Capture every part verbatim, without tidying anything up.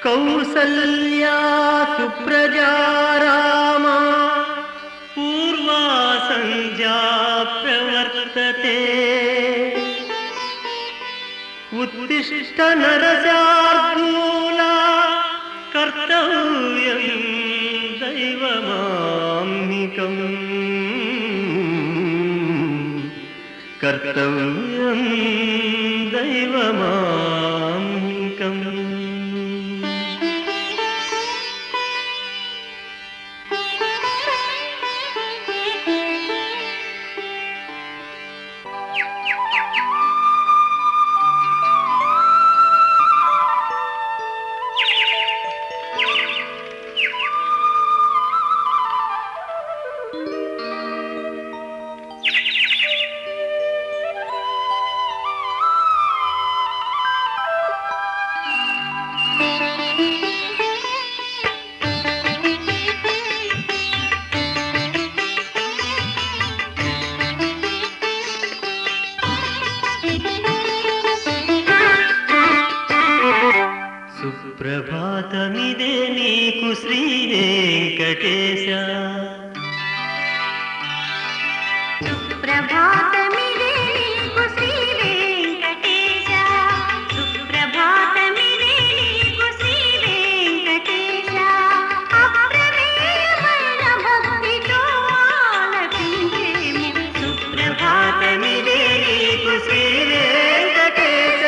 కౌసల్యా సుప్రజా రామ పూర్వా సంధ్యా ప్రవర్తతే ఉత్తిష్ట నరశార్దూలా కర్తవ్యం దైవమాహ్నికం కర్తవ్యం దైవమాహ్నికం. సుప్రభాతమిదే నీకు శ్రీ వెంకటేశ, సుప్రభాతమిదే నీకు శ్రీ వెంకటేశ, సుప్రభాతమిదే నీకు శ్రీ వెంకటేశ. అప్రమేయమైన భక్తితో ఆలపించేము సుప్రభాతమిదే నీకు శ్రీ వెంకటేశ.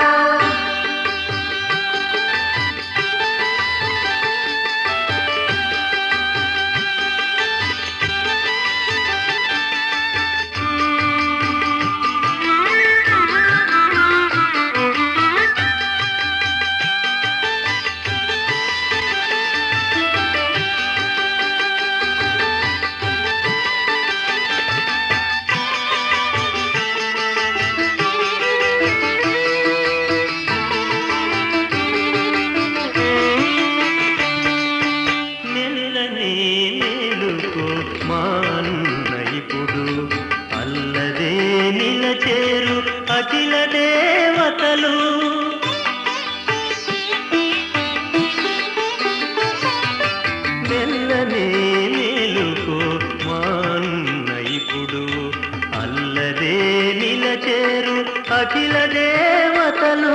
అల్లదే నిలచేరు అఖిల దేవతలు, మెల్లనే మేలుకో మాన్న ఇప్పుడు. అల్లదే నిలచేరు అఖిల దేవతలు,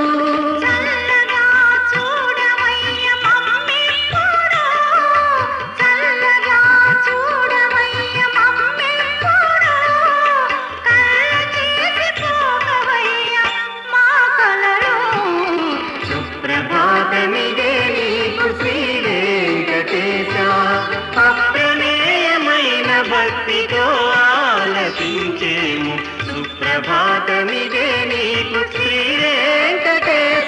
అప్రమేయమైన భక్తితో ఆలపించేము సుప్రభాతమిదే నీకు శ్రీ వెంకటేశ.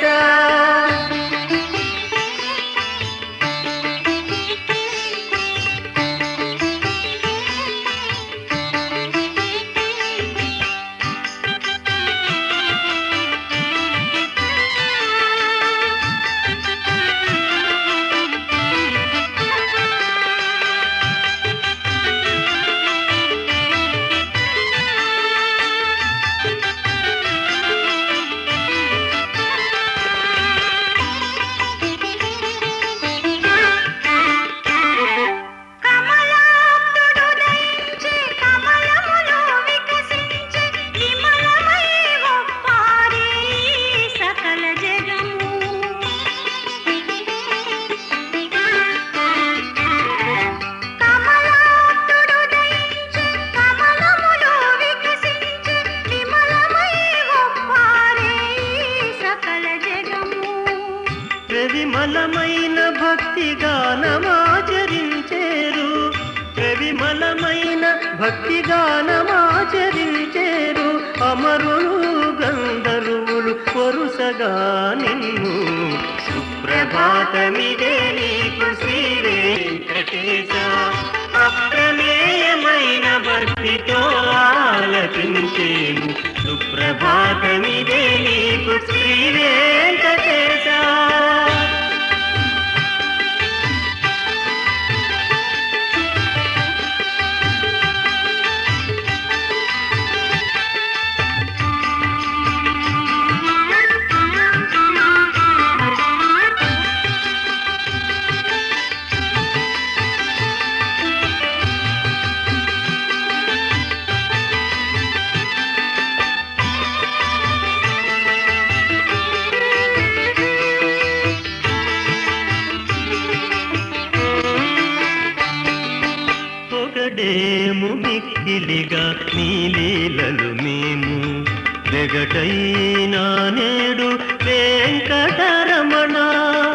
ప్రవిమలమైన భక్తి గానమాచరించేరు, ప్రవిమలమైన భక్తి గానమాచరించేరు. అమరులు గంధర్వులు వరుసగా నిన్ను సుప్రభాతమిదే నీకు శ్రీ వెంకటేశ. అప్రమేయమైన భక్తితో ఆలపించేము సుప్రభాతమిదే నీకు శ్రీ వెంకటేశ. వెగటైనా నేడు వెంకటరమణ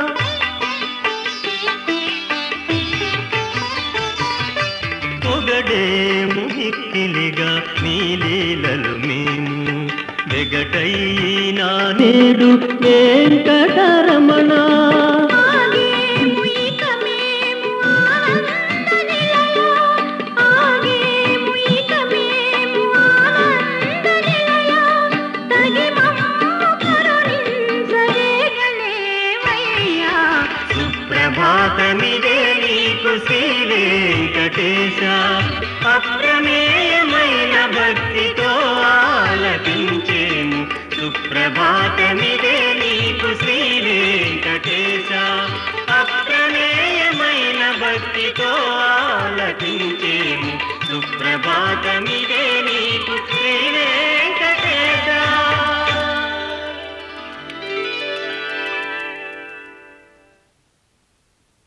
పొగడేము మిక్కిలిగా నీ లీలలు మేము వెగటైనా నేడు వెంకటరమణ ఆగేము ఇక మేము ఆనంద నిలయ ఆగేము ఇక మేము ఆనంద నిలయ తగి మమ్ము కరుణించలేగలేవయ్యా సుప్రభాతమిదే నీకు శ్రీ వెంకటేశ అప్రమేయమైన భక్తితో ఆలపించేము సుప్రభాతమిదే నీకు శ్రీ వెంకటేశ అప్రమేయమైన భక్తితో ఆలపించేము సుప్రభాతమి